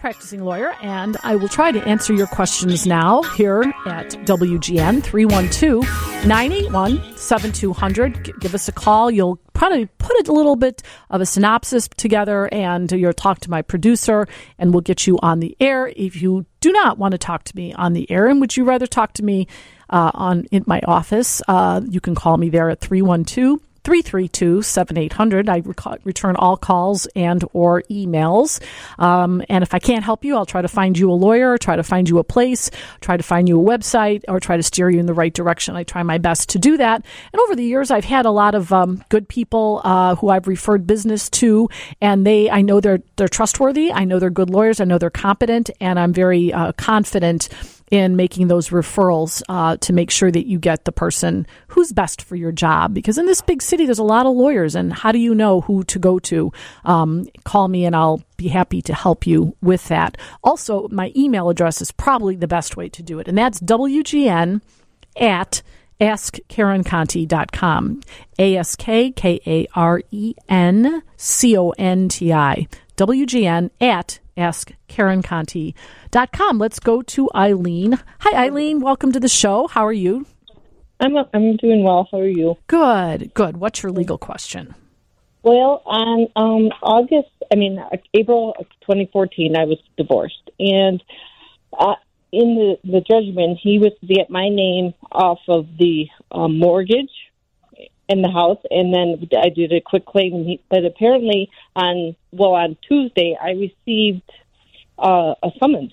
practicing lawyer, and I will try to answer your questions now here at WGN 312-981-7200. Give us a call. You'll probably put a little bit of a synopsis together, and you'll talk to my producer, and we'll get you on the air. If you do not want to talk to me on the air, and would you rather talk to me in my office, you can call me there at 312-332-7800. I return all calls and or emails. And if I can't help you, I'll try to find you a lawyer, try to find you a place, try to find you a website, or try to steer you in the right direction. I try my best to do that. And over the years, I've had a lot of good people who I've referred business to, and I know they're trustworthy. I know they're good lawyers. I know they're competent, and I'm very confident in making those referrals to make sure that you get the person who's best for your job. Because in this big city, there's a lot of lawyers, and how do you know who to go to? Call me, and I'll be happy to help you with that. Also, my email address is probably the best way to do it, and that's WGN@AskKarenConti.com. AskKarenConti. WGN@AskKarenConti.com. Let's go to Eileen. Hi, Eileen. Welcome to the show. How are you? I'm doing well. How are you? Good. What's your legal question? Well, on April of 2014, I was divorced, and in the judgment, he was to get my name off of the mortgage in the house, and then I did a quick claim. But apparently, on Tuesday, I received a summons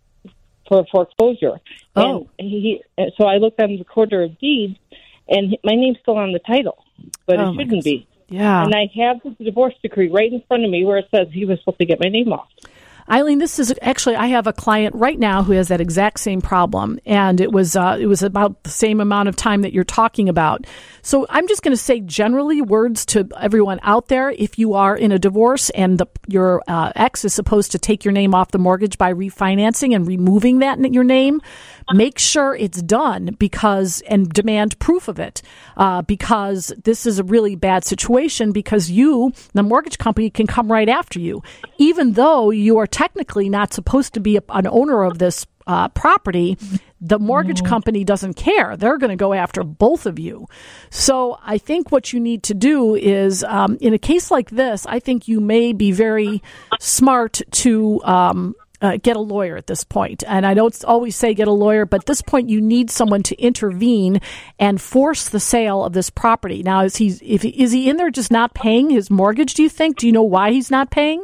for foreclosure. Oh. And so I looked on the Recorder of Deeds, and my name's still on the title, but it shouldn't be. Yeah. And I have the divorce decree right in front of me where it says he was supposed to get my name off. Eileen, this is actually, I have a client right now who has that exact same problem, and it was about the same amount of time that you're talking about. So I'm just going to say generally words to everyone out there. If you are in a divorce and your ex is supposed to take your name off the mortgage by refinancing and removing your name, make sure it's done and demand proof of it, because this is a really bad situation, because the mortgage company, can come right after you, even though you are technically not supposed to be an owner of this property. The mortgage company doesn't care. They're going to go after both of you. So I think what you need to do is, in a case like this, I think you may be very smart to get a lawyer at this point. And I don't always say get a lawyer, but at this point you need someone to intervene and force the sale of this property. Now, is he in there just not paying his mortgage, do you think? Do you know why he's not paying?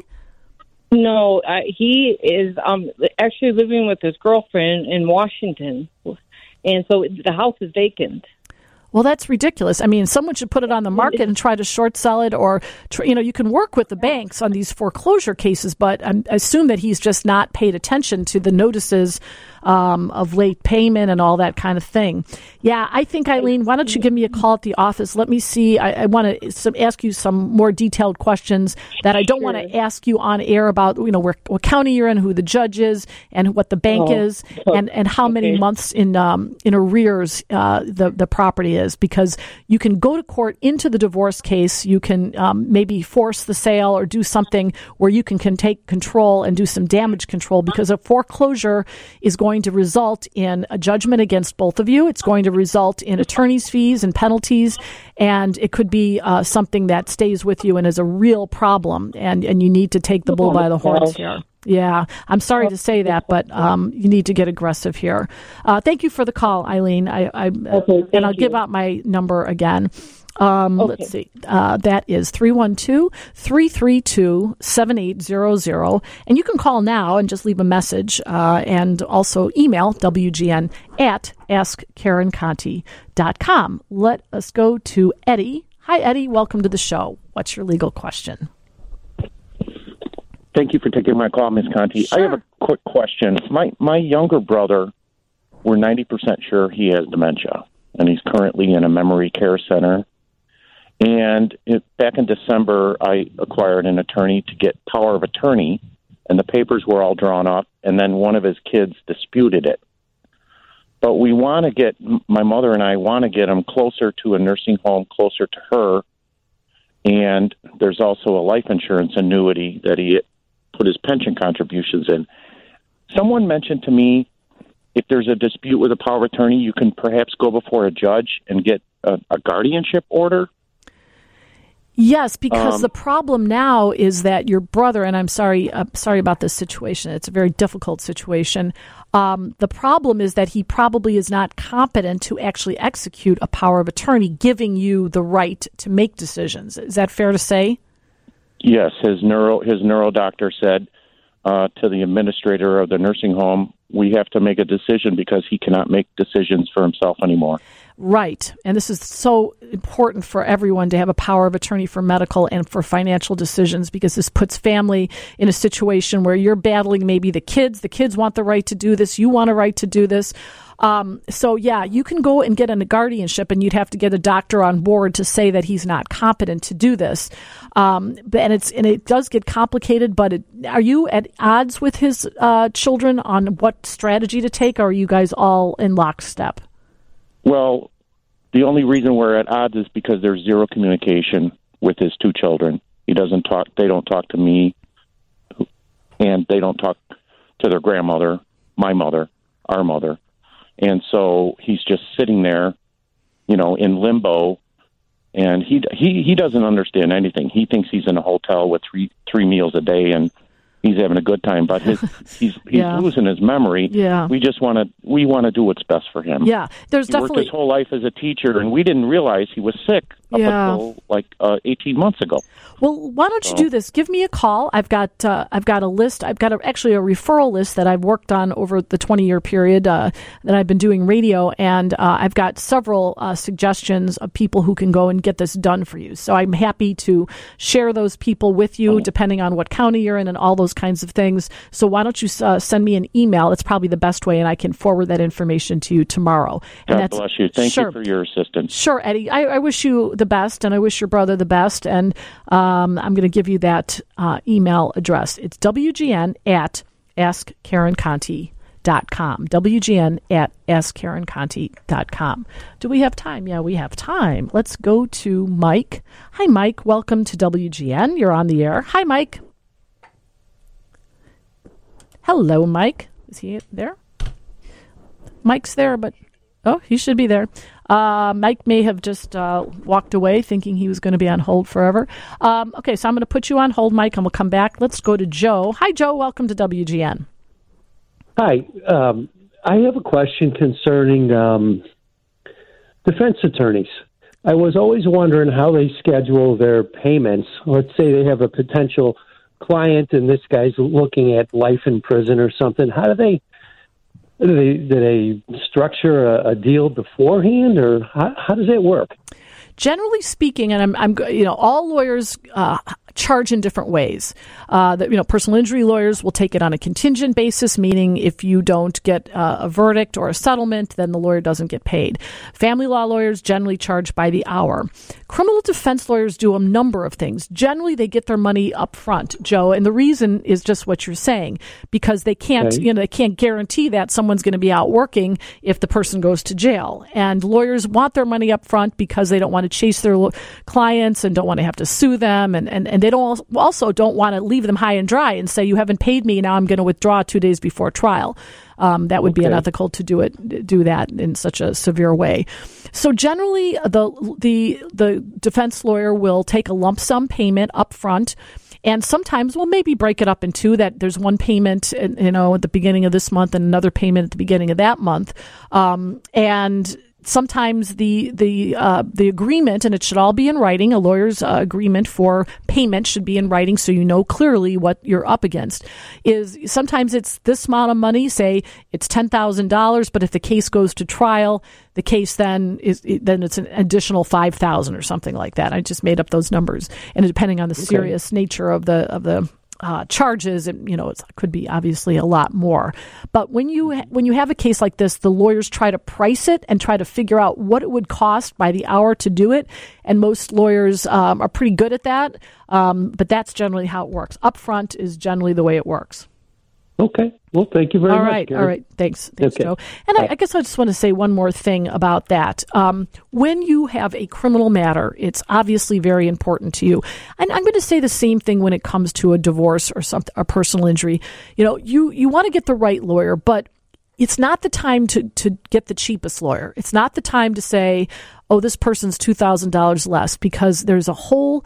No, he is actually living with his girlfriend in Washington, and so the house is vacant. Well, that's ridiculous. I mean, someone should put it on the market and try to short sell it, or, you can work with the banks on these foreclosure cases, but I assume that he's just not paid attention to the notices of late payment and all that kind of thing. Yeah, I think, Eileen, why don't you give me a call at the office? Let me see. I want to ask you some more detailed questions that I don't want to ask you on air about, what county you're in, who the judge is, and what the bank is, and how many months in arrears the property is, because you can go to court into the divorce case. You can maybe force the sale or do something where you can take control and do some damage control, because a foreclosure is going to result in a judgment against both of you. It's going to result in attorney's fees and penalties, and it could be something that stays with you and is a real problem, and you need to take the bull by the horns here. Yeah, I'm sorry to say that, but you need to get aggressive here. Thank you for the call, Eileen. I'll give out my number again. Let's see. That is 312-332-7800. And you can call now and just leave a message, and also email WGN@AskKarenConti.com. Let us go to Eddie. Hi, Eddie. Welcome to the show. What's your legal question? Thank you for taking my call, Ms. Conti. Sure. I have a quick question. My younger brother, we're 90% sure he has dementia, and he's currently in a memory care center. And back in December, I acquired an attorney to get power of attorney, and the papers were all drawn up, and then one of his kids disputed it. But my mother and I want to get him closer to a nursing home, closer to her, and there's also a life insurance annuity that he put his pension contributions in. Someone mentioned to me, if there's a dispute with a power of attorney, you can perhaps go before a judge and get a guardianship order. Yes, because the problem now is that your brother, and I'm sorry about this situation. It's a very difficult situation. The problem is that he probably is not competent to actually execute a power of attorney, giving you the right to make decisions. Is that fair to say? Yes, his neuro doctor said to the administrator of the nursing home, we have to make a decision because he cannot make decisions for himself anymore. Right. And this is so important for everyone to have a power of attorney for medical and for financial decisions, because this puts family in a situation where you're battling maybe the kids. The kids want the right to do this. You want a right to do this. So, yeah, you can go and get a guardianship, and you'd have to get a doctor on board to say that he's not competent to do this. And it does get complicated, but are you at odds with his children on what strategy to take, or are you guys all in lockstep? Well, the only reason we're at odds is because there's zero communication with his two children. They don't talk to me, and they don't talk to their grandmother, my mother, our mother. And so he's just sitting there, in limbo, and he doesn't understand anything. He thinks he's in a hotel with three meals a day, and he's having a good time, but he's losing his memory. Yeah. We want to do what's best for him. Yeah. He worked his whole life as a teacher, and we didn't realize he was sick up until 18 months ago. Well, why don't you do this? Give me a call. I've got a list. I've got actually a referral list that I've worked on over the 20-year period that I've been doing radio, and I've got several suggestions of people who can go and get this done for you. So I'm happy to share those people with you, depending on what county you're in and all those kinds of things. So why don't you send me an email? It's probably the best way, and I can forward that information to you tomorrow. God bless you. Thank you for your assistance. Sure, Eddie. I wish you the best, and I wish your brother the best, and I'm going to give you that email address. It's WGN@AskKarenConti.com. WGN@AskKarenConti.com. Do we have time? Yeah, we have time. Let's go to Mike. Hi, Mike. Welcome to WGN. You're on the air. Hi, Mike. Hello, Mike. Is he there? Mike's there, but he should be there. Mike may have just walked away thinking he was going to be on hold forever. Okay, so I'm going to put you on hold, Mike, and we'll come back. Let's go to Joe. Hi, Joe. Welcome to WGN. Hi. I have a question concerning defense attorneys. I was always wondering how they schedule their payments. Let's say they have a potential client and this guy's looking at life in prison or something. How do they structure a deal beforehand, or how does that work? Generally speaking, and I'm all lawyers charge in different ways. Personal injury lawyers will take it on a contingent basis, meaning if you don't get a verdict or a settlement, then the lawyer doesn't get paid. Family law lawyers generally charge by the hour. Criminal defense lawyers do a number of things. Generally, they get their money up front, Joe, and the reason is just what you're saying, because they can't, they can't guarantee that someone's going to be out working if the person goes to jail. And lawyers want their money up front because they don't want to chase their clients and don't want to have to sue them, and they don't want to leave them high and dry and say, you haven't paid me, now I'm going to withdraw 2 days before trial. That would be unethical to do that in such a severe way. So generally, the defense lawyer will take a lump sum payment up front, and sometimes we'll maybe break it up in two, that there's one payment, at the beginning of this month and another payment at the beginning of that month. And sometimes the agreement, and it should all be in writing, a lawyer's agreement for payment should be in writing so you know clearly what you're up against. Is sometimes it's this amount of money, say it's $10,000, but if the case goes to trial, the case then it's an additional $5,000 or something like that. I just made up those numbers, and depending on the serious nature of the charges, it could be obviously a lot more. But when you have a case like this, the lawyers try to price it and try to figure out what it would cost by the hour to do it. And most lawyers are pretty good at that. But that's generally how it works. Upfront is generally the way it works. Okay. Well, thank you very much. All right. Thanks, okay. Joe. And I guess I just want to say one more thing about that. When you have a criminal matter, it's obviously very important to you. And I'm going to say the same thing when it comes to a divorce or a personal injury. You want to get the right lawyer, but it's not the time to get the cheapest lawyer. It's not the time to say, oh, this person's $2,000 less, because there's a whole,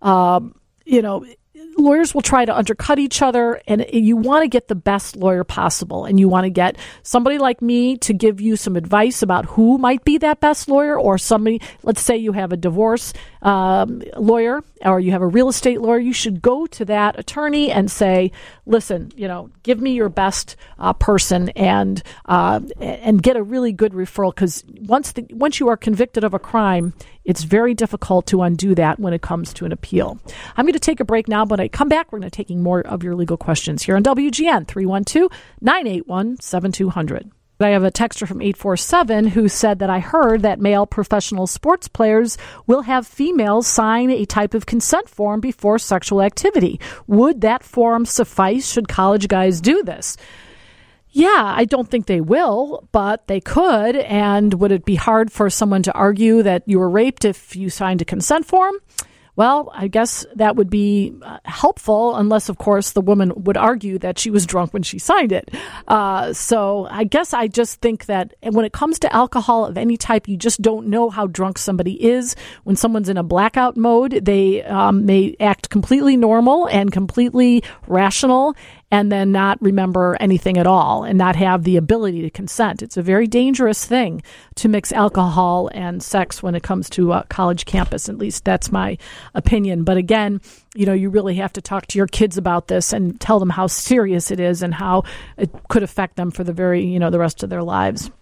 lawyers will try to undercut each other, and you want to get the best lawyer possible. And you want to get somebody like me to give you some advice about who might be that best lawyer, or somebody, let's say you have a divorce lawyer or you have a real estate lawyer. You should go to that attorney and say, listen, give me your best person and get a really good referral, because once you are convicted of a crime, it's very difficult to undo that when it comes to an appeal. I'm going to take a break now, but I come back, we're going to be taking more of your legal questions here on WGN 312-981-7200. I have a texter from 847 who said that I heard that male professional sports players will have females sign a type of consent form before sexual activity. Would that form suffice? Should college guys do this? Yeah, I don't think they will, but they could. And would it be hard for someone to argue that you were raped if you signed a consent form? Well, I guess that would be helpful, unless, of course, the woman would argue that she was drunk when she signed it. So I guess I just think that when it comes to alcohol of any type, you just don't know how drunk somebody is. When someone's in a blackout mode, they may act completely normal and completely rational, and then not remember anything at all and not have the ability to consent. It's a very dangerous thing to mix alcohol and sex when it comes to a college campus. At least that's my opinion. But again, you really have to talk to your kids about this and tell them how serious it is and how it could affect them for the rest of their lives.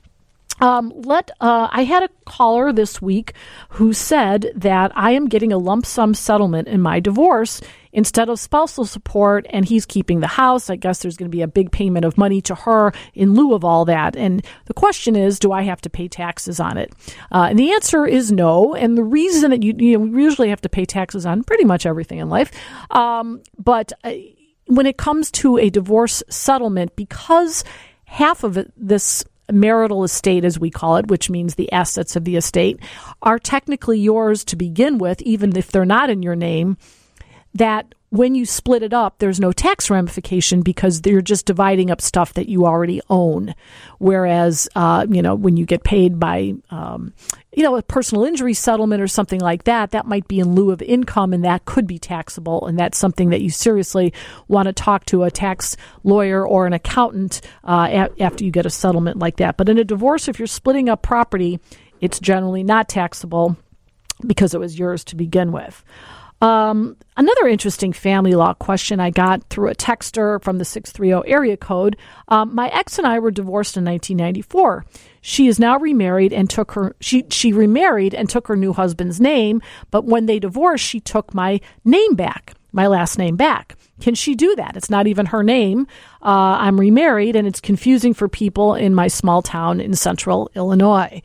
I had a caller this week who said that I am getting a lump sum settlement in my divorce instead of spousal support, and he's keeping the house. I guess there's going to be a big payment of money to her in lieu of all that. And the question is, do I have to pay taxes on it? And the answer is no. And the reason that we usually have to pay taxes on pretty much everything in life. But when it comes to a divorce settlement, because half of this marital estate, as we call it, which means the assets of the estate, are technically yours to begin with, even if they're not in your name, that when you split it up, there's no tax ramification because you're just dividing up stuff that you already own. Whereas, when you get paid by, a personal injury settlement or something like that, that might be in lieu of income, and that could be taxable. And that's something that you seriously want to talk to a tax lawyer or an accountant after you get a settlement like that. But in a divorce, if you're splitting up property, it's generally not taxable because it was yours to begin with. Another interesting family law question I got through a texter from the 630 area code. My ex and I were divorced in 1994. She is now remarried and she remarried and took her new husband's name, but when they divorced, she took my name back, my last name back. Can she do that? It's not even her name. I'm remarried, and it's confusing for people in my small town in central Illinois.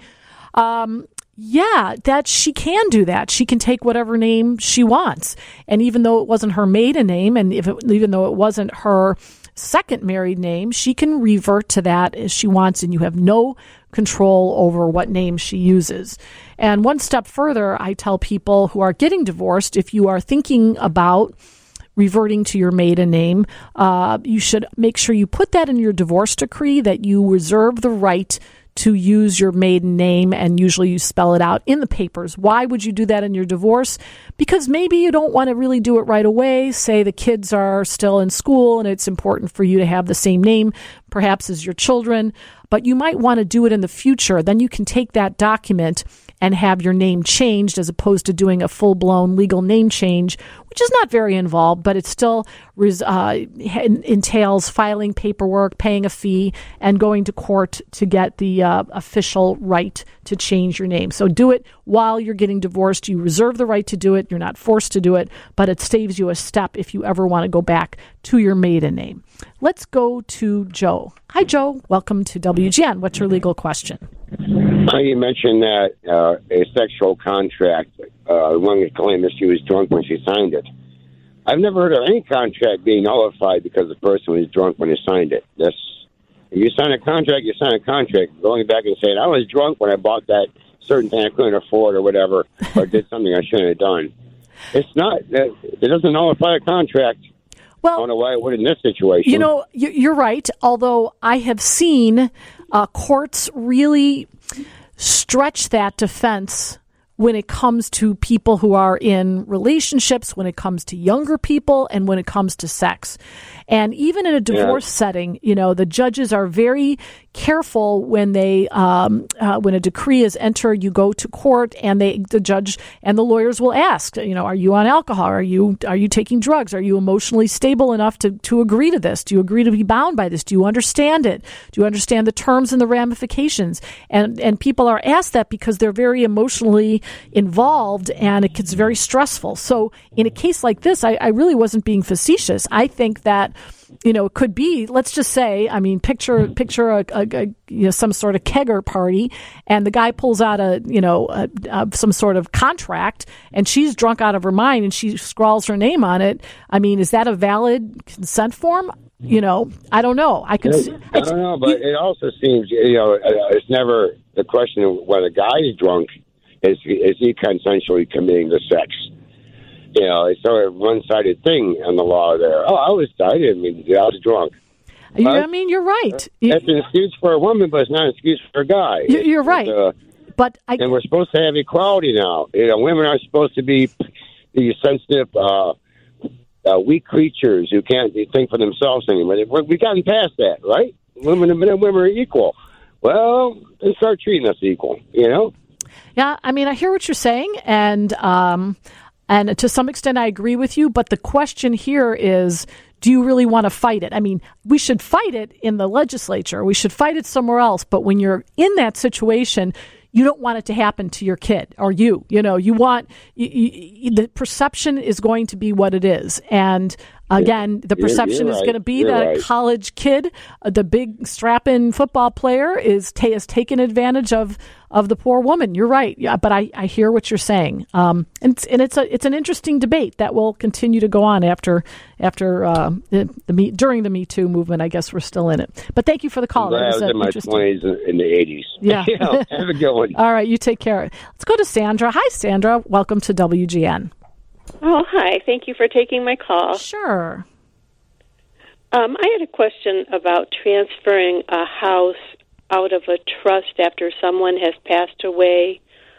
Yeah, that she can do that. She can take whatever name she wants. And even though it wasn't her maiden name, and even though it wasn't her second married name, she can revert to that as she wants, and you have no control over what name she uses. And one step further, I tell people who are getting divorced, if you are thinking about reverting to your maiden name, you should make sure you put that in your divorce decree, that you reserve the right to use your maiden name, and usually you spell it out in the papers. Why would you do that in your divorce? Because maybe you don't want to really do it right away. Say the kids are still in school and it's important for you to have the same name, perhaps as your children, but you might want to do it in the future. Then you can take that document and have your name changed, as opposed to doing a full-blown legal name change, which is not very involved, but it still entails filing paperwork, paying a fee, and going to court to get the official right to change your name. So do it while you're getting divorced. You reserve the right to do it. You're not forced to do it, but it saves you a step if you ever want to go back to your maiden name. Let's go to Joe. Hi, Joe. Welcome to WGN. What's your legal question? You mentioned that a sexual contract, one claimed that she was drunk when she signed it. I've never heard of any contract being nullified because the person was drunk when he signed it. If you sign a contract, you sign a contract. Going back and saying, I was drunk when I bought that certain thing I couldn't afford or whatever, or did something I shouldn't have done. It's not. It doesn't nullify a contract. Well, I don't know why it would in this situation. You know, you're right, although I have seen courts really stretch that defense when it comes to people who are in relationships, when it comes to younger people, and when it comes to sex. And even in a divorce setting, you know, the judges are very careful when they when a decree is entered. You go to court, and the judge and the lawyers will ask, you know, are you on alcohol? Are you taking drugs? Are you emotionally stable enough to agree to this? Do you agree to be bound by this? Do you understand it? Do you understand the terms and the ramifications? And people are asked that because they're very emotionally involved, and it gets very stressful. So in a case like this, I really wasn't being facetious. I think that, you know, it could be, let's just say, I mean, picture a you know, some sort of kegger party, and the guy pulls out some sort of contract, and she's drunk out of her mind, and she scrawls her name on it. I mean, is that a valid consent form? You know, I don't know. I don't know, but it also seems, you know, it's never the question of when a guy is drunk, is he consensually committing the sex? You know, it's sort of a one-sided thing on the law there. Oh, I was drunk. I mean, you're right. That's an excuse for a woman, but it's not an excuse for a guy. You're right. And we're supposed to have equality now. You know, women are supposed to be the sensitive, weak creatures who can't think for themselves anymore. We've gotten past that, right? Women and women are equal. Well, then start treating us equal, you know? Yeah, I mean, I hear what you're saying, and to some extent I agree with you, but the question here is, do you really want to fight it? I mean, we should fight it in the legislature. We should fight it somewhere else, but when you're in that situation, you don't want it to happen to your kid or you. You know, you want the perception is going to be what it is, and again, the perception is going to be that a college kid, the big strap-in football player, has taken advantage of the poor woman. You're right, yeah, but I hear what you're saying, and it's an interesting debate that will continue to go on during the Me Too movement. I guess we're still in it, but thank you for the call. I was in my 20s in the 80s. Yeah, have a good one. All right, you take care. Let's go to Sandra. Hi, Sandra. Welcome to WGN. Oh, hi. Thank you for taking my call. Sure. I had a question about transferring a house out of a trust after someone has passed away.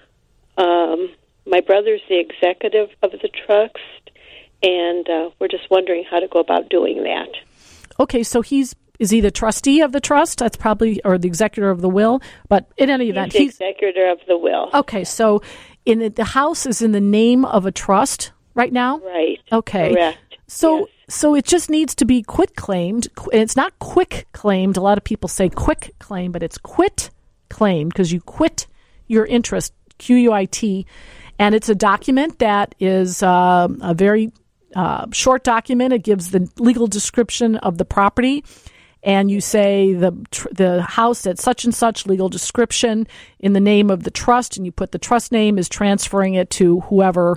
My brother's the executive of the trust, and we're just wondering how to go about doing that. Okay, so is he the trustee of the trust? That's probably, or the executor of the will. But in any event, he's the executor of the will. Okay, so the house is in the name of a trust right now? Right. Okay. Correct. So it just needs to be quit claimed. It's not quick claimed. A lot of people say quick claim, but it's quit claimed because you quit your interest, QUIT, and it's a document that is a very short document. It gives the legal description of the property, and you say the house at such and such, legal description in the name of the trust, and you put the trust name is transferring it to whomever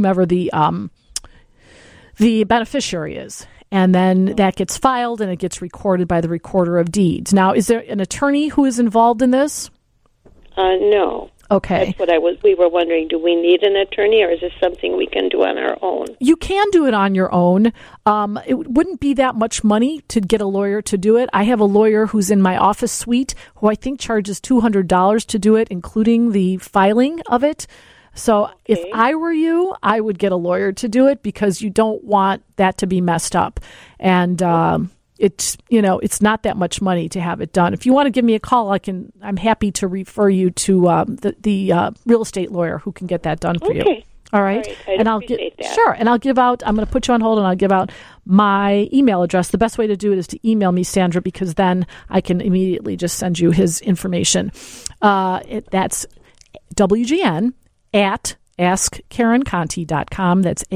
the beneficiary is. And then that gets filed and it gets recorded by the recorder of deeds. Now, is there an attorney who is involved in this? No. Okay. That's what we were wondering. Do we need an attorney, or is this something we can do on our own? You can do it on your own. It wouldn't be that much money to get a lawyer to do it. I have a lawyer who's in my office suite who I think charges $200 to do it, including the filing of it. So if I were you, I would get a lawyer to do it because you don't want that to be messed up. And it's not that much money to have it done. If you want to give me a call, I'm happy to refer you to the real estate lawyer who can get that done for you. All right. I'd appreciate that. Sure. And I'm going to put you on hold, and I'll give out my email address. The best way to do it is to email me, Sandra, because then I can immediately just send you his information. That's WGN at AskKarenConti.com. That's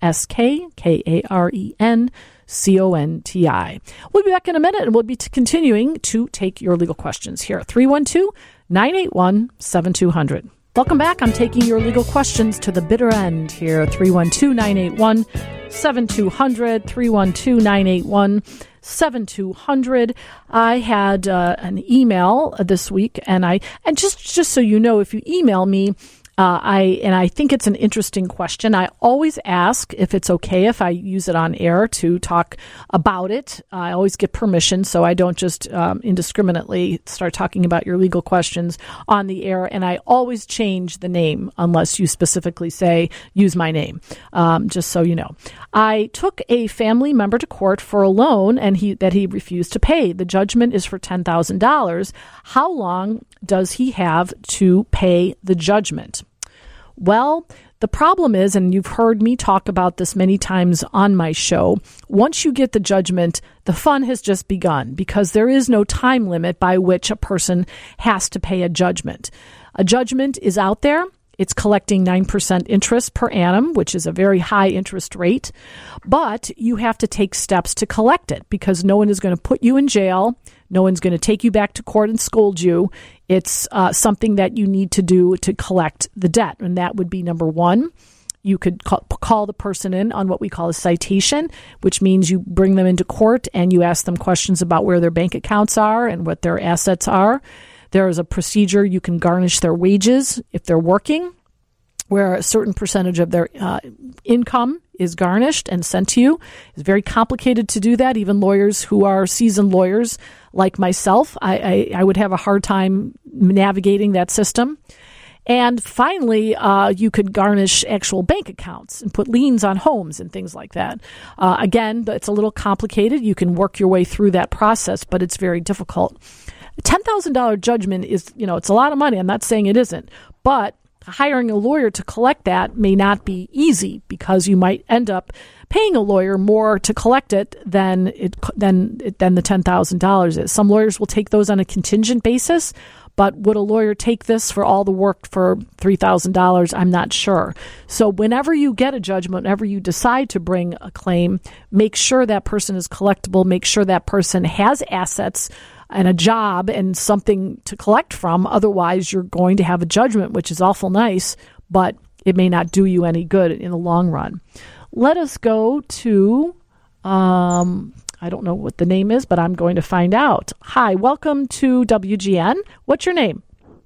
AskKarenConti. We'll be back in a minute, and we'll be continuing to take your legal questions here. 312-981-7200. Welcome back. I'm taking your legal questions to the bitter end here. 312-981-7200, 312-981-7200. I had an email this week, and just so you know, if you email me, I think it's an interesting question. I always ask if it's okay if I use it on air to talk about it. I always get permission, so I don't just indiscriminately start talking about your legal questions on the air. And I always change the name unless you specifically say use my name, just so you know. I took a family member to court for a loan that he refused to pay. The judgment is for $10,000. How long does he have to pay the judgment? Well, the problem is, and you've heard me talk about this many times on my show, once you get the judgment, the fun has just begun because there is no time limit by which a person has to pay a judgment. A judgment is out there. It's collecting 9% interest per annum, which is a very high interest rate. But you have to take steps to collect it because no one is going to put you in jail. No one's going to take you back to court and scold you. It's something that you need to do to collect the debt. And that would be number one. You could call the person in on what we call a citation, which means you bring them into court and you ask them questions about where their bank accounts are and what their assets are. There is a procedure you can garnish their wages if they're working, where a certain percentage of their income is garnished and sent to you. It's very complicated to do that. Even lawyers who are seasoned lawyers like myself, I would have a hard time navigating that system. And finally, you could garnish actual bank accounts and put liens on homes and things like that. Again, it's a little complicated. You can work your way through that process, but it's very difficult. A $10,000 judgment is, it's a lot of money. I'm not saying it isn't, but hiring a lawyer to collect that may not be easy because you might end up paying a lawyer more to collect it than the $10,000 is. Some lawyers will take those on a contingent basis, but would a lawyer take this for all the work for $3,000? I'm not sure. So whenever you get a judgment, whenever you decide to bring a claim, make sure that person is collectible, make sure that person has assets and a job and something to collect from. Otherwise, you're going to have a judgment, which is awful nice, but it may not do you any good in the long run. Let us go to, I don't know what the name is, but I'm going to find out. Hi, welcome to WGN. What's your name?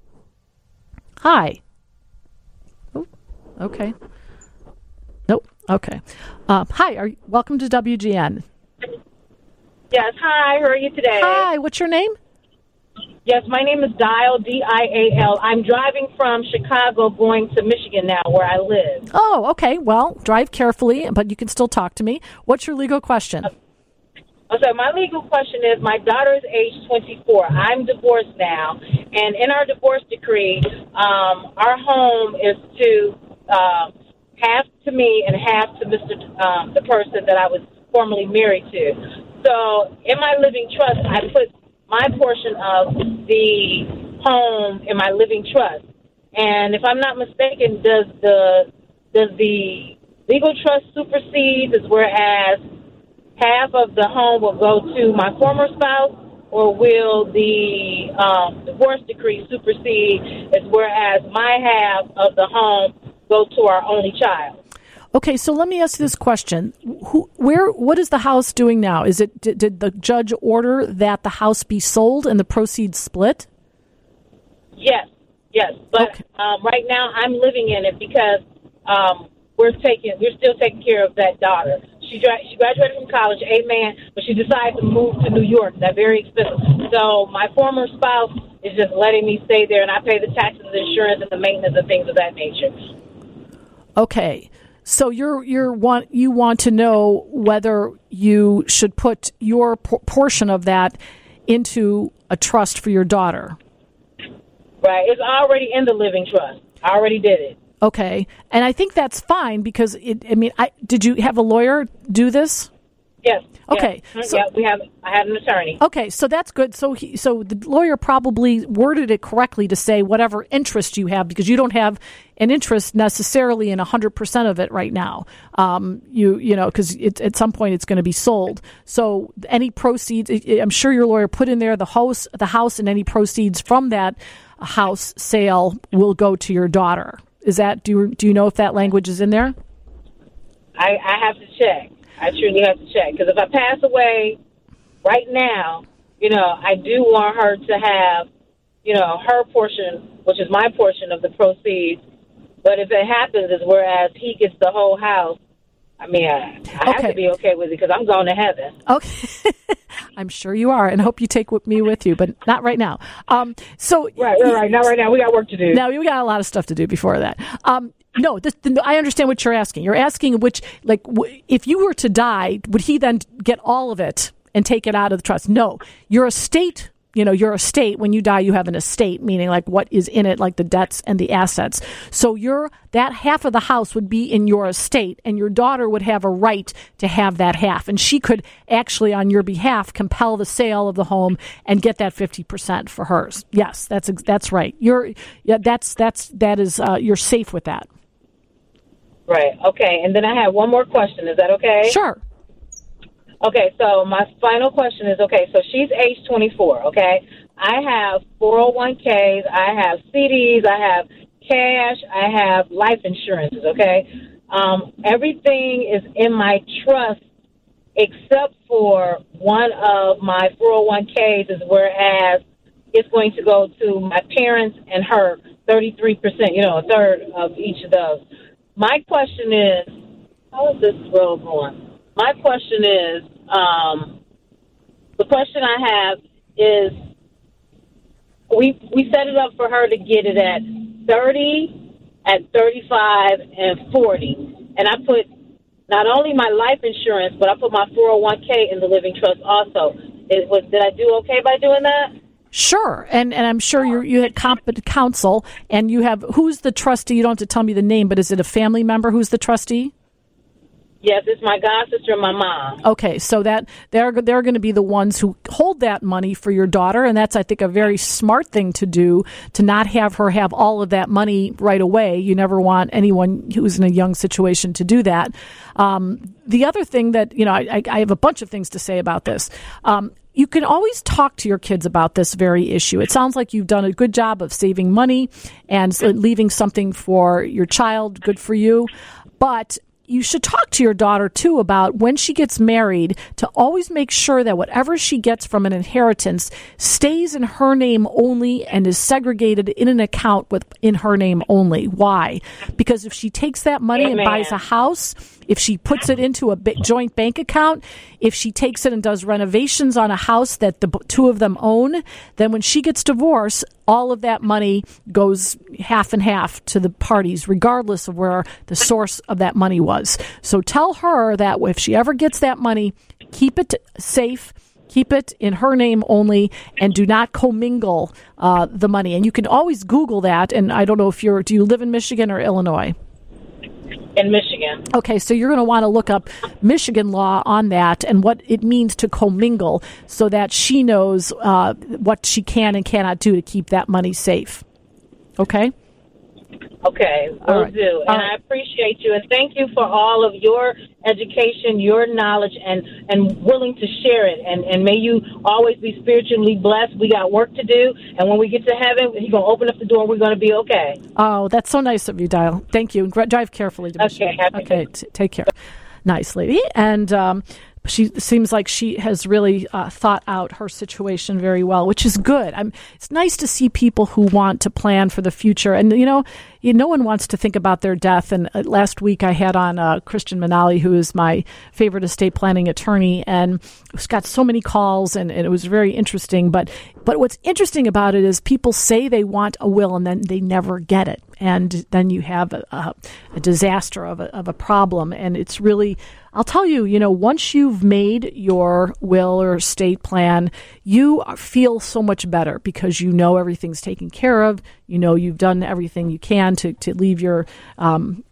Hi. Oh, okay. Nope. Okay. Hi, welcome to WGN. Yes, hi, how are you today? Hi, what's your name? Yes, my name is Dial, D-I-A-L. I'm driving from Chicago going to Michigan now, where I live. Oh, okay. Well, drive carefully, but you can still talk to me. What's your legal question? So my legal question is, my daughter is age 24. I'm divorced now, and in our divorce decree, our home is to half to me and half to the person that I was formerly married to. So in my living trust, I put my portion of the home in my living trust. And if I'm not mistaken, does the legal trust supersede, whereas half of the home will go to my former spouse, or will the divorce decree supersede, whereas my half of the home go to our only child? Okay, so let me ask you this question. What is the house doing now? Did the judge order that the house be sold and the proceeds split? Yes. But okay. Right now I'm living in it because we're still taking care of that daughter. She graduated from college, amen, but she decided to move to New York. That's very expensive. So my former spouse is just letting me stay there, and I pay the taxes, the insurance, and the maintenance and things of that nature. Okay. So you want to know whether you should put your portion of that into a trust for your daughter. Right. It's already in the living trust. I already did it. Okay. And I think that's fine because did you have a lawyer do this? Yes. Okay. Yes. So, yeah, I had an attorney. Okay, so that's good. So the lawyer probably worded it correctly to say whatever interest you have, because you don't have an interest necessarily in 100% of it right now. You know, because at some point it's going to be sold. So any proceeds, I'm sure your lawyer put in there the house, and any proceeds from that house sale will go to your daughter. Is that, do you know if that language is in there? I have to check. I truly have to check, because if I pass away right now, you know, I do want her to have, you know, her portion, which is my portion of the proceeds. But if it happens is whereas he gets the whole house, I mean, I have to be okay with it, because I'm going to heaven. Okay. I'm sure you are, and hope you take me with you, but not right now. Right. Not right now. We got work to do. Now, we got a lot of stuff to do before that. No, I understand what you're asking. You're asking which, like, if you were to die, would he then get all of it and take it out of the trust? No. Your estate, your estate, when you die, you have an estate, meaning like what is in it, like the debts and the assets. So that half of the house would be in your estate, and your daughter would have a right to have that half. And she could actually, on your behalf, compel the sale of the home and get that 50% for hers. Yes, that's right. You're safe with that. Right. Okay. And then I have one more question. Is that okay? Sure. Okay. So my final question is, okay, so she's age 24. Okay. I have 401ks. I have CDs. I have cash. I have life insurances. Okay. Everything is in my trust except for one of my 401ks, is whereas it's going to go to my parents and her 33%, a third of each of those. My question is, how is this road going? My question is, the question I have is, we set it up for her to get it at 30, at 35, and 40. And I put not only my life insurance, but I put my 401k in the living trust also. Did I do okay by doing that? Sure, and I'm sure you had competent counsel, and you have, who's the trustee? You don't have to tell me the name, but is it a family member who's the trustee? Yes, it's my god sister and my mom. Okay, so that they're going to be the ones who hold that money for your daughter, and that's, I think, a very smart thing to do, to not have her have all of that money right away. You never want anyone who's in a young situation to do that. The other thing that, I have a bunch of things to say about this. You can always talk to your kids about this very issue. It sounds like you've done a good job of saving money and leaving something for your child. Good for you. But you should talk to your daughter, too, about when she gets married, to always make sure that whatever she gets from an inheritance stays in her name only and is segregated in an account in her name only. Why? Because if she takes that money and buys a house, if she puts it into a joint bank account, if she takes it and does renovations on a house that the two of them own, then when she gets divorced, all of that money goes half and half to the parties, regardless of where the source of that money was. So tell her that if she ever gets that money, keep it safe, keep it in her name only, and do not commingle the money. And you can always Google that. And I don't know do you live in Michigan or Illinois? In Michigan. Okay, so you're going to want to look up Michigan law on that and what it means to commingle, so that she knows what she can and cannot do to keep that money safe. Okay? Okay, will do. And I appreciate you, and thank you for all of your education, your knowledge, and willing to share it. And may you always be spiritually blessed. We got work to do, and when we get to heaven, He's going to open up the door, and we're going to be okay. Oh, that's so nice of you, Dial. Thank you. Drive carefully to Michigan. Okay, take care. Nice lady. And she seems like she has really thought out her situation very well, which is good. It's nice to see people who want to plan for the future. And, no one wants to think about their death. And last week I had on Christian Manali, who is my favorite estate planning attorney, and it's got so many calls, and it was very interesting. But what's interesting about it is people say they want a will, and then they never get it. And then you have a disaster of a problem. And it's really, I'll tell you, once you've made your will or estate plan, you feel so much better, because everything's taken care of. You've done everything you can to leave your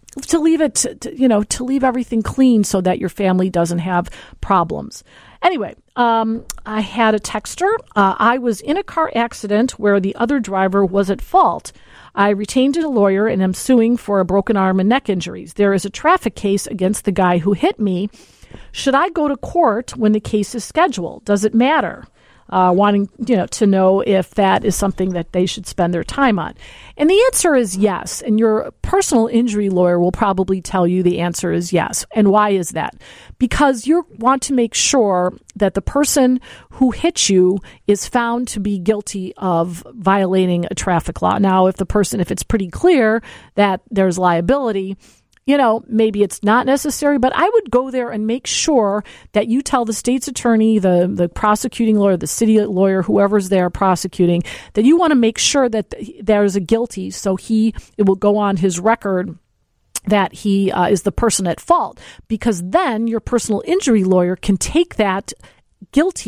to leave it, to leave everything clean so that your family doesn't have problems. Anyway, I had a texter. I was in a car accident where the other driver was at fault. I retained a lawyer and am suing for a broken arm and neck injuries. There is a traffic case against the guy who hit me. Should I go to court when the case is scheduled? Does it matter? Wanting to know if that is something that they should spend their time on. And the answer is yes. And your personal injury lawyer will probably tell you the answer is yes. And why is that? Because you want to make sure that the person who hit you is found to be guilty of violating a traffic law. Now, if it's pretty clear that there's liability, maybe it's not necessary, but I would go there and make sure that you tell the state's attorney, the prosecuting lawyer, the city lawyer, whoever's there prosecuting, that you want to make sure that there's a guilty, so it will go on his record that he is the person at fault, because then your personal injury lawyer can take that guilt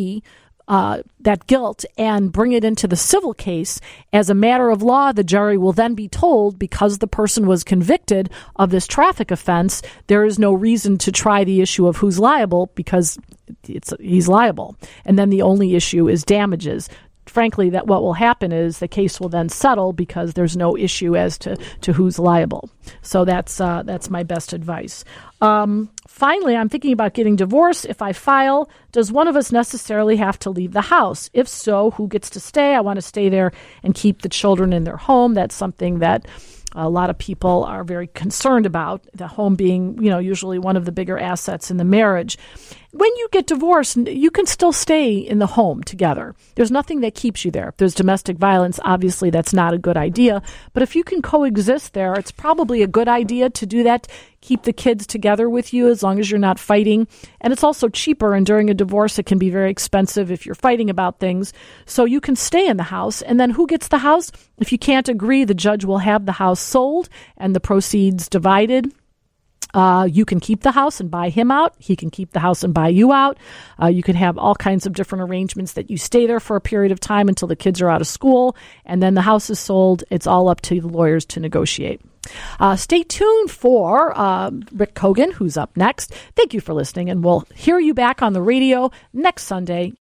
and bring it into the civil case. As a matter of law, the jury will then be told, because the person was convicted of this traffic offense, there is no reason to try the issue of who's liable because he's liable. And then the only issue is damages. Frankly, that what will happen is the case will then settle because there's no issue as to who's liable. So that's my best advice. Finally, I'm thinking about getting divorced. If I file, does one of us necessarily have to leave the house? If so, who gets to stay? I want to stay there and keep the children in their home. That's something that a lot of people are very concerned about, the home being, usually one of the bigger assets in the marriage. When you get divorced, you can still stay in the home together. There's nothing that keeps you there. If there's domestic violence, obviously that's not a good idea. But if you can coexist there, it's probably a good idea to do that. Keep the kids together with you as long as you're not fighting. And it's also cheaper. And during a divorce, it can be very expensive if you're fighting about things. So you can stay in the house. And then who gets the house? If you can't agree, the judge will have the house sold and the proceeds divided. You can keep the house and buy him out. He can keep the house and buy you out. You can have all kinds of different arrangements that you stay there for a period of time until the kids are out of school, and then the house is sold. It's all up to the lawyers to negotiate. Stay tuned for Rick Kogan, who's up next. Thank you for listening, and we'll hear you back on the radio next Sunday.